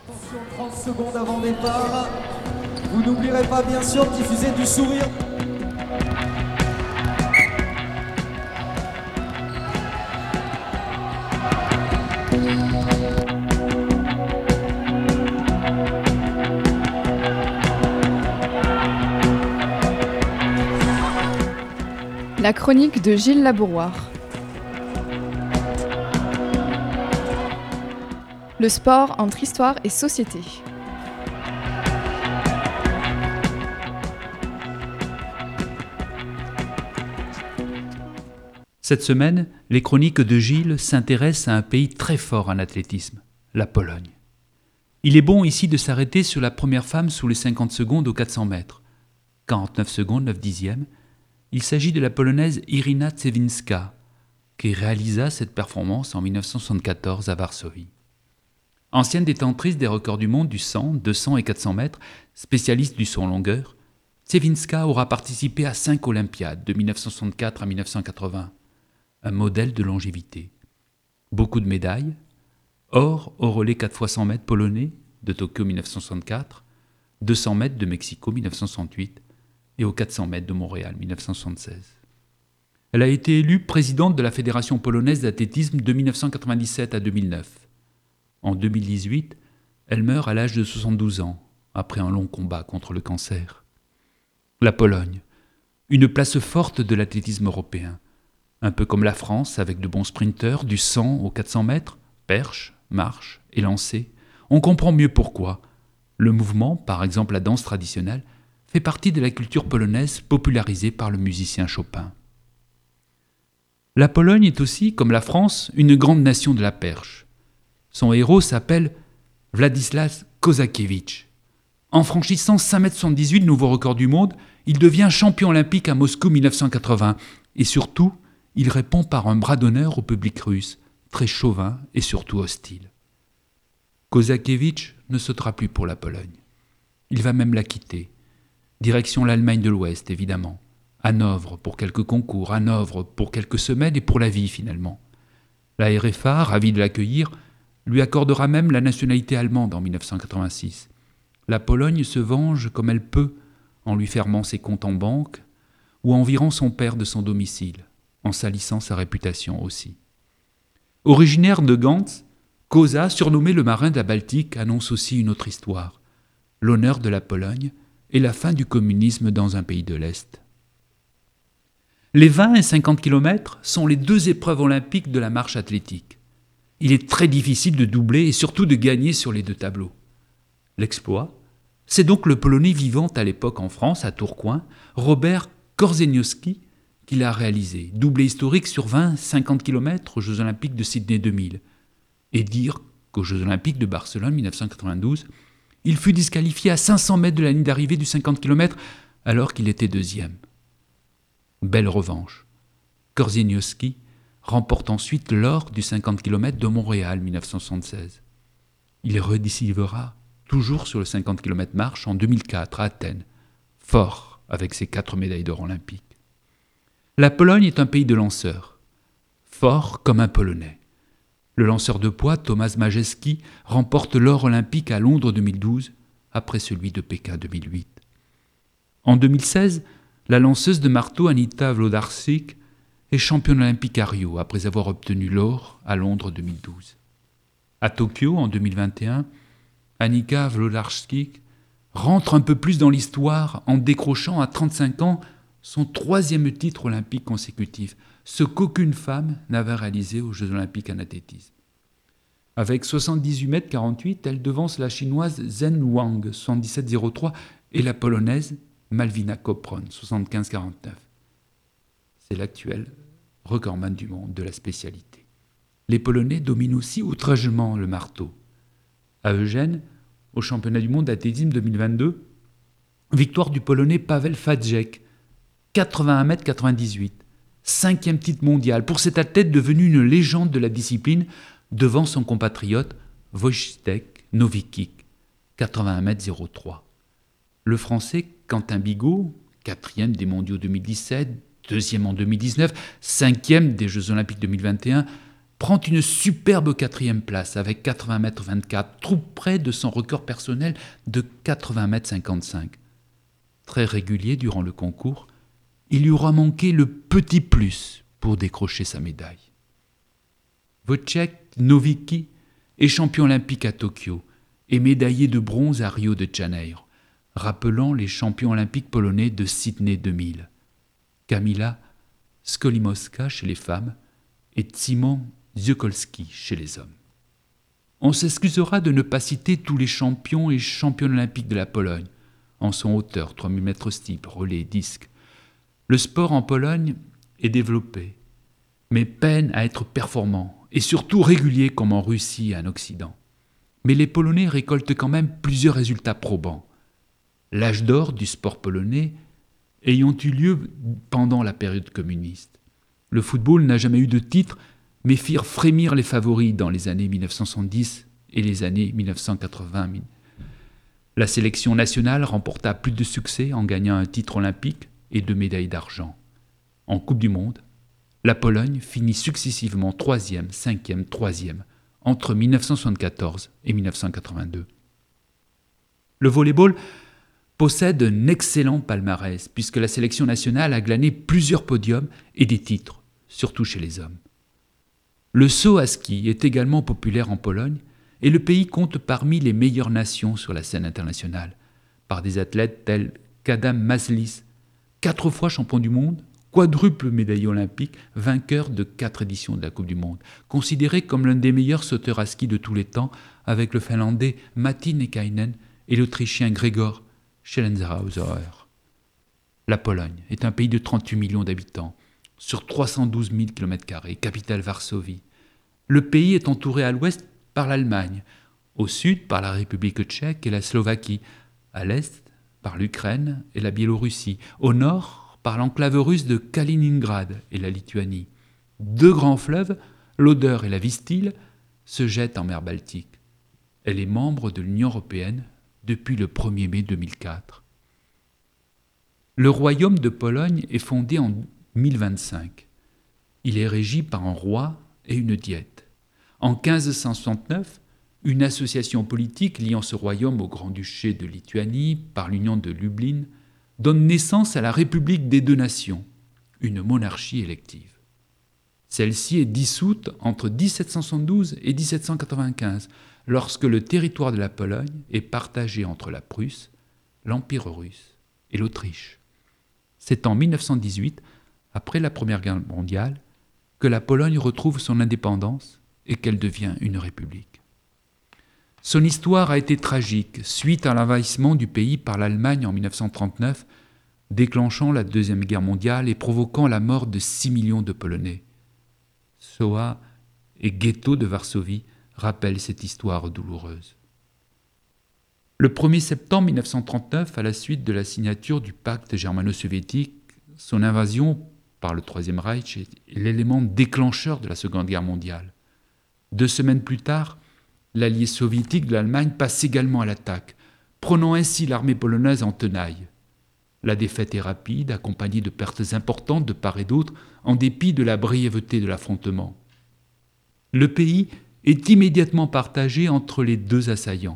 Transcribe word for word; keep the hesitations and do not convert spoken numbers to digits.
Attention, trente secondes avant départ. Vous n'oublierez pas bien sûr de diffuser du sourire. La chronique de Gilles Labouroire. Le sport entre histoire et société. Cette semaine, les chroniques de Gilles s'intéressent à un pays très fort en athlétisme, la Pologne. Il est bon ici de s'arrêter sur la première femme sous les cinquante secondes aux quatre cents mètres. quarante-neuf secondes, neuf dixièmes. Il s'agit de la Polonaise Iryna Tsewinska, qui réalisa cette performance en dix-neuf cent soixante-quatorze à Varsovie. Ancienne détentrice des records du monde du cent, deux cents et quatre cents mètres, spécialiste du saut en longueur, Tsewinska aura participé à cinq Olympiades de dix-neuf cent soixante-quatre à dix-neuf cent quatre-vingts. Un modèle de longévité. Beaucoup de médailles. Or au relais quatre fois cent mètres polonais de Tokyo dix-neuf cent soixante-quatre, deux cents mètres de Mexico dix-neuf cent soixante-huit et aux quatre cents mètres de Montréal dix-neuf cent soixante-seize. Elle a été élue présidente de la Fédération polonaise d'athlétisme de dix-neuf cent quatre-vingt-dix-sept à deux mille neuf. En deux mille dix-huit, elle meurt à l'âge de soixante-douze ans, après un long combat contre le cancer. La Pologne, une place forte de l'athlétisme européen, un peu comme la France avec de bons sprinteurs du cent aux quatre cents mètres, perche, marche et lancer. On comprend mieux pourquoi. Le mouvement, par exemple la danse traditionnelle, fait partie de la culture polonaise popularisée par le musicien Chopin. La Pologne est aussi, comme la France, une grande nation de la perche. Son héros s'appelle Władysław Kozakiewicz. En franchissant cinq mètres soixante-dix-huit, nouveau record du monde, il devient champion olympique à Moscou dix-neuf cent quatre-vingts. Et surtout, il répond par un bras d'honneur au public russe, très chauvin et surtout hostile. Kozakiewicz ne sautera plus pour la Pologne. Il va même la quitter. Direction l'Allemagne de l'Ouest, évidemment. Hanovre pour quelques concours, Hanovre pour quelques semaines et pour la vie finalement. La R F A, ravie de l'accueillir, lui accordera même la nationalité allemande en dix-neuf cent quatre-vingt-six. La Pologne se venge comme elle peut en lui fermant ses comptes en banque ou en virant son père de son domicile, en salissant sa réputation aussi. Originaire de Gantz, Koza, surnommé le marin de la Baltique, annonce aussi une autre histoire, l'honneur de la Pologne et la fin du communisme dans un pays de l'Est. Les vingt et cinquante kilomètres sont les deux épreuves olympiques de la marche athlétique. Il est très difficile de doubler et surtout de gagner sur les deux tableaux. L'exploit, c'est donc le Polonais vivant à l'époque en France, à Tourcoing, Robert Korzeniowski, qui l'a réalisé, doublé historique sur vingt cinquante kilomètres aux Jeux Olympiques de Sydney deux mille. Et dire qu'aux Jeux Olympiques de Barcelone dix-neuf cent quatre-vingt-douze, il fut disqualifié à cinq cents mètres de la ligne d'arrivée du cinquante kilomètres alors qu'il était deuxième. Belle revanche. Korzeniowski remporte ensuite l'or du cinquante kilomètres de Montréal dix-neuf cent soixante-seize. Il redécivera toujours sur le cinquante kilomètres marche en deux mille quatre à Athènes, fort avec ses quatre médailles d'or olympiques. La Pologne est un pays de lanceurs, fort comme un Polonais. Le lanceur de poids Tomasz Majewski remporte l'or olympique à Londres deux mille douze, après celui de Pékin deux mille huit. En deux mille seize, la lanceuse de marteau Anita Włodarczyk est championne olympique à Rio, après avoir obtenu l'or à Londres deux mille douze. À Tokyo, en deux mille vingt et un, Anita Włodarczyk rentre un peu plus dans l'histoire en décrochant à trente-cinq ans son troisième titre olympique consécutif, ce qu'aucune femme n'avait réalisé aux Jeux olympiques en athlétisme. Avec soixante-dix-huit mètres quarante-huit, elle devance la chinoise Zhen Wang, soixante-dix-sept virgule zéro trois, et la polonaise Malwina Kopron, soixante-quinze virgule quarante-neuf. C'est l'actuel recordman du monde de la spécialité. Les Polonais dominent aussi outrageusement le marteau. À Eugène, au championnat du monde d'athlétisme deux mille vingt-deux, victoire du Polonais Paweł Fadżek, quatre-vingt-un mètres quatre-vingt-dix-huit, cinquième titre mondial pour cet athlète devenu une légende de la discipline devant son compatriote Wojciech Nowicki, quatre-vingt-un mètres zéro trois. Le Français Quentin Bigot, quatrième des mondiaux deux mille dix-sept, deuxième en deux mille dix-neuf, cinquième des Jeux Olympiques deux mille vingt et un, prend une superbe quatrième place avec quatre-vingts mètres vingt-quatre, tout près de son record personnel de quatre-vingts mètres cinquante-cinq. Très régulier durant le concours, il lui aura manqué le petit plus pour décrocher sa médaille. Wojciech Nowicki est champion olympique à Tokyo et médaillé de bronze à Rio de Janeiro, rappelant les champions olympiques polonais de Sydney deux mille. Kamila Skolimowska chez les femmes et Szymon Ziółkowski chez les hommes. On s'excusera de ne pas citer tous les champions et championnes olympiques de la Pologne, en son hauteur, trois mille mètres steeple, relais, disque. Le sport en Pologne est développé, mais peine à être performant, et surtout régulier comme en Russie et en Occident. Mais les Polonais récoltent quand même plusieurs résultats probants. L'âge d'or du sport polonais ayant eu lieu pendant la période communiste. Le football n'a jamais eu de titre, mais firent frémir les favoris dans les années mille neuf cent soixante-dix et les années mille neuf cent quatre-vingts. La sélection nationale remporta plus de succès en gagnant un titre olympique et deux médailles d'argent. En Coupe du Monde, la Pologne finit successivement troisième, cinquième, troisième entre mille neuf cent soixante-quatorze et mille neuf cent quatre-vingt-deux. Le volley-ball possède un excellent palmarès puisque la sélection nationale a glané plusieurs podiums et des titres, surtout chez les hommes. Le saut à ski est également populaire en Pologne et le pays compte parmi les meilleures nations sur la scène internationale, par des athlètes tels qu'Adam Maślis, quatre fois champion du monde, quadruple médaillé olympique, vainqueur de quatre éditions de la Coupe du Monde, considéré comme l'un des meilleurs sauteurs à ski de tous les temps avec le Finlandais Matti Nekainen et l'Autrichien Gregor Schlenzhauser. La Pologne est un pays de trente-huit millions d'habitants, sur trois cent douze mille kilomètres carrés, capitale Varsovie. Le pays est entouré à l'ouest par l'Allemagne, au sud par la République tchèque et la Slovaquie, à l'est par l'Ukraine et la Biélorussie, au nord par l'enclave russe de Kaliningrad et la Lituanie. Deux grands fleuves, l'Oder et la Vistule, se jettent en mer Baltique. Elle est membre de l'Union européenne depuis le premier mai deux mille quatre. Le royaume de Pologne est fondé en mille vingt-cinq. Il est régi par un roi et une diète. En quinze cent soixante-neuf, une association politique liant ce royaume au Grand-Duché de Lituanie par l'union de Lublin donne naissance à la République des deux nations, une monarchie élective. Celle-ci est dissoute entre dix-sept cent soixante-douze et dix-sept cent quatre-vingt-quinze, lorsque le territoire de la Pologne est partagé entre la Prusse, l'Empire russe et l'Autriche. C'est en mille neuf cent dix-huit, après la Première Guerre mondiale, que la Pologne retrouve son indépendance et qu'elle devient une république. Son histoire a été tragique suite à l'envahissement du pays par l'Allemagne en mille neuf cent trente-neuf, déclenchant la Deuxième Guerre mondiale et provoquant la mort de six millions de Polonais. Shoah et ghetto de Varsovie rappellent cette histoire douloureuse. Le premier septembre mille neuf cent trente-neuf, à la suite de la signature du pacte germano-soviétique, son invasion par le Troisième Reich est l'élément déclencheur de la Seconde Guerre mondiale. Deux semaines plus tard, l'allié soviétique de l'Allemagne passe également à l'attaque, prenant ainsi l'armée polonaise en tenaille. La défaite est rapide, accompagnée de pertes importantes de part et d'autre, en dépit de la brièveté de l'affrontement. Le pays est immédiatement partagé entre les deux assaillants.